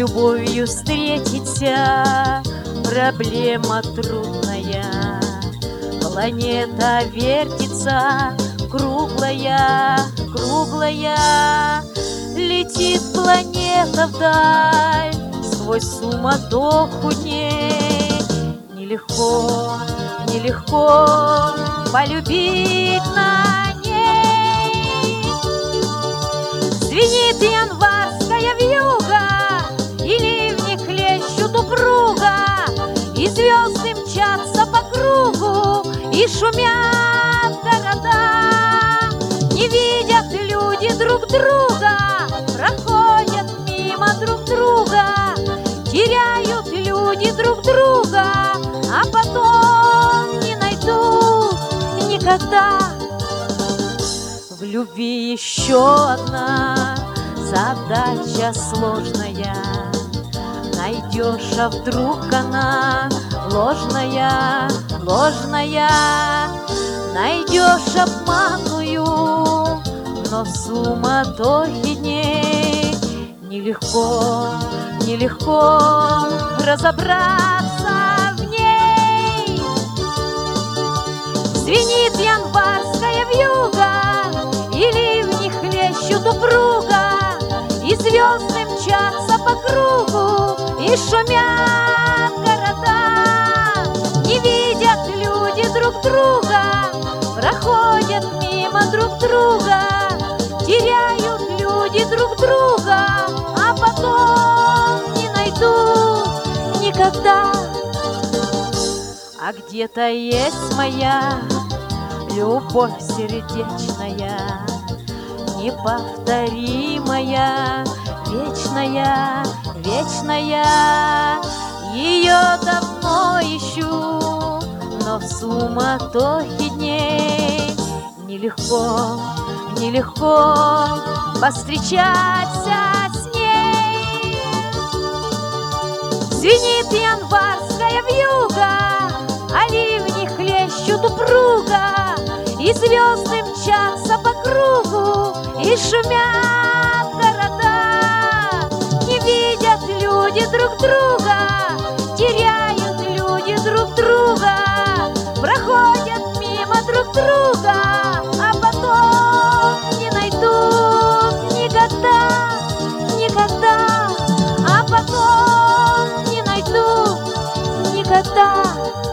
любовью встретиться проблема трудная. Планета вертится, круглая, круглая. Летит планета вдаль сквозь суматоху дней. Нелегко, нелегко полюбить на ней. Звенит январская вьюга, и ливни хлещут упруго, и звезды мчатся по кругу, и шумят города. Не видят люди друг друга, проходят мимо друг друга, теряют люди друг друга, а потом не найдут никогда. В любви еще одна задача сложная. Найдешь, а вдруг она ложная, ложная. Найдешь обманную, но в суматохе дней нелегко, нелегко разобраться в ней. Звенит январская вьюга, и ливни хлещут упруго, и звезды мчатся по кругу, и шумят города. Не видят люди друг друга, проходят мимо друг друга, теряют люди друг друга, а потом не найдут никогда. А где-то есть моя любовь сердечная, неповторимая, вечная, вечная. Ее давно ищу, но в суматохе дней нелегко, нелегко повстречаться с ней. Звенит январская вьюга, а ливни хлещут упруго, и звезды мчатся по кругу, и шумят города. Не видят люди друг друга, теряют люди друг друга, проходят мимо друг друга, а потом не найдут никогда, никогда, а потом не найдут никогда.